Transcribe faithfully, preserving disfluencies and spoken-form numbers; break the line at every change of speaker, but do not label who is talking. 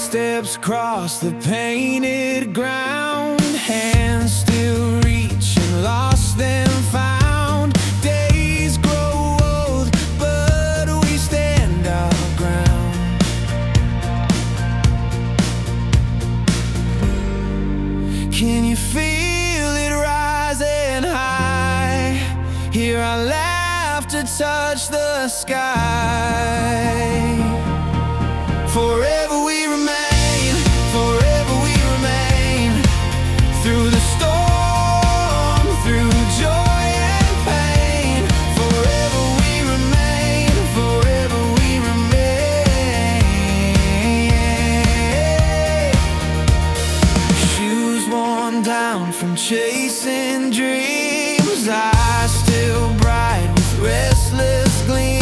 Footsteps cross the painted ground, hands still reaching, lost then found. Days grow old, but we stand our ground. Can you feel it rising high? Hear our laughter touch the sky. Forever we remain, forever we remain. Through the storm, through joy and pain. Forever we remain, forever we remain. Shoes worn down from chasing dreams, eyes still bright with restless gleams.